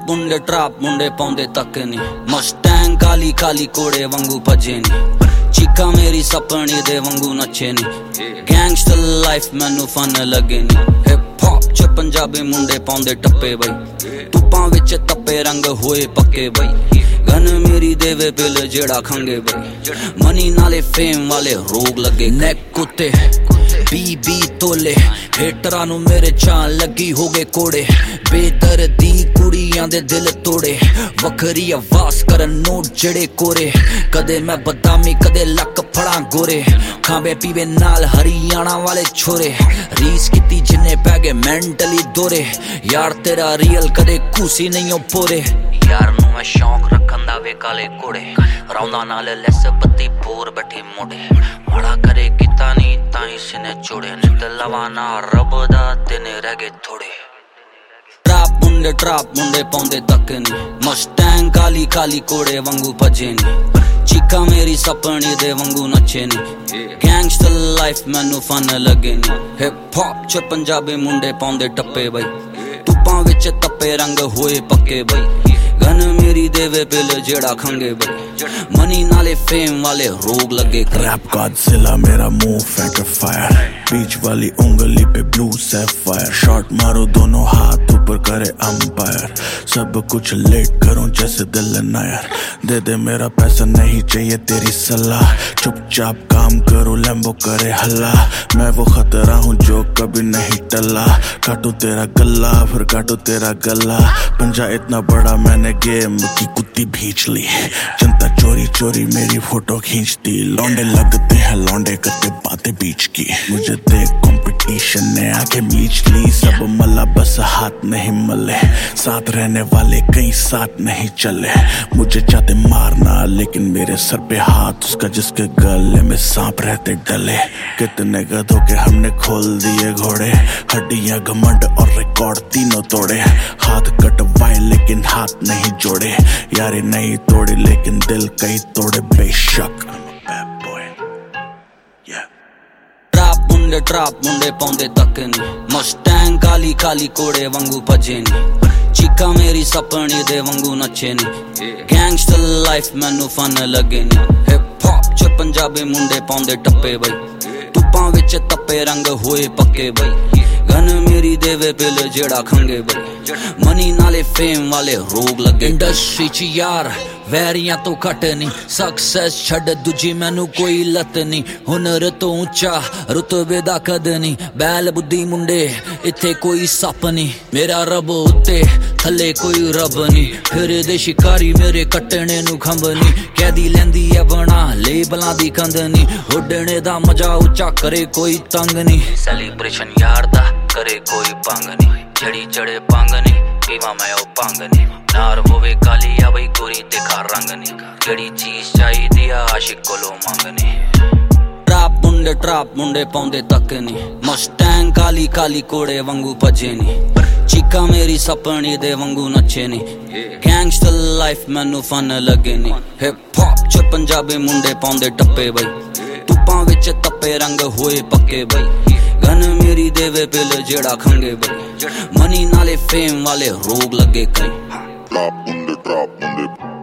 trap मुंडे पाउंदे तक नहीं Mustang Kali Kali कोड़े वांगू भजे नहीं चीका मेरी सपनी दे वांगू नचे नहीं गैंगस्टर लाइफ मैनू फन लगे नहीं हिप हॉप च पंजाबी मुंडे पाउंदे टप्पे बई धुप्पां विच तप्पे रंग होए पक्के बई गन मेरी देवे पिल जेड़ा खंगे बई मनी नाले फेम वाले रोग लगे नेक कुत्ते बी तोले हेटरां नू मेरे चाल लगी हो गए कोड़े बेदर्दी कुड़ियां दे दिल तोड़े वखरी आवाज करन नोट जड़े कोरे कदे मैं बदामी कदे लक फड़ा गोरे खावे पीवे नाल हरियाणा वाले छोरे रीस किती जिन्ने पै गए मेंटली दोरे यार तेरा रियल कदे खूसी नहीं हो पोरे यार नू मैं शौक रखन दा वे काले कोड़े रौंदा नाल लैस बत्ती बोर बैठी मोड़े माड़ा करे किता नहीं ताई सिने चोड़े नित लवाना रब दा तेने रह गए थोड़े ट्राप मुंडे पाउंदे तक नहीं मस्टैंग काली काली कोड़े वांगू भजे नहीं चीका मेरी सपनी दे वांगू नचे नहीं गैंगस्टर लाइफ मैनू फन लगे नहीं हिप हॉप च पंजाबी मुंडे पाउंदे टप्पे बई धुप्पां विच तप्पे रंग होए पक्के बई गन मेरी देवे पिल जेड़ा खंगे बई मनी नाले फेम वाले रोग लगे रैप गॉडजिला मेरा मुंह फेंके फायर बीच वाली उंगली पे ब्लू सैफायर शॉट मारो दोनों हाथ ऊपर करे अंपायर सब कुछ लेट करूं जैसे दिल नायर दे दे मेरा पैसा नहीं चाहिए तेरी सलाह चुपचाप काम करो लैम्बो करे हल्ला मैं वो खतरा हूँ जो कभी नहीं टला काटू तेरा गला फिर काटू तेरा गला पंजा इतना बड़ा मैंने गेम की कुत्ती भींच ली जनता चोरी चोरी मेरी फोटो खींचती लौंडे लगते हैं लौंडे करते बातें बीच की मुझे देख कंपटीशन ने आके मीच ली सब मला बस हाथ नहीं मले साथ रहने वाले कहीं साथ नहीं चले मुझे चाहते मारना लेकिन मेरे सर पे हाथ उसका जिसके गले में सांप रहते डले कितने गधों के हमने खोल दिए घोड़े हड्डियां घमंड और रिकॉर्ड तीनों तोड़े हाथ कटवाए लेकिन हाथ नहीं जोड़े यारी नहीं तोड़े लेकिन दिल कई तोड़े बेशक ट्राप मुंडे पाउंदे तक नहीं मस्टैंग काली काली कोड़े वांगू भजे नहीं चीका मेरी सपनी दे वांगू नचे नहीं गैंगस्टर लाइफ मैनू फन लगे नहीं हिप हॉप च पंजाबी मुंडे पाउंदे टप्पे बई धुप्पां विच तप्पे रंग होए पक्के बई गन मेरी देवे पिल जेड़ा खंगे बई मनी नाले फेम वाले रोग लगे इंडस्ट्री च यार वैरियां तो घट नहीं सक्सेस छड़ दूजी मैनू कोई लत नहीं हुनर तो ऊंचा रुतबे दा कद नहीं बैल बुद्धि मुंडे इत्थे कोई सप नहीं मेरा रब उत्ते थले कोई रब नहीं फिर दे शिकारी मेरे कटने नू खंब नहीं कैदी लैंदी है बना लेबलां दी कंध नहीं उडने दा मजा ऊंचा करे कोई तंग नहीं सेलिब्रेशन यार दा करे कोई पंग नहीं जड़ी चढ़े पंग नहीं पीवा मैं ओ पंग नहीं नार होवे काली या बई गोरी देखा रंग नहीं जड़ी चीज चाहिदी आ आशिक कोलो मंगनी ट्राप मुंडे पाउंदे तक नहीं मस्टैंग काली काली कोड़े वांगू भजे नहीं चीका मेरी सपनी दे वांगू नचे नहीं गैंगस्टर लाइफ मैनू फन लगे नहीं हिप हॉप च पंजाबी मुंडे पाउंदे टप्पे बई धुप्पां विच तप्पे रंग होए पक्के बई गन मेरी देवे पिल जेड़ा खंगे बई मनी नाले फेम वाले रोग लगे कई ट्राप मुंडे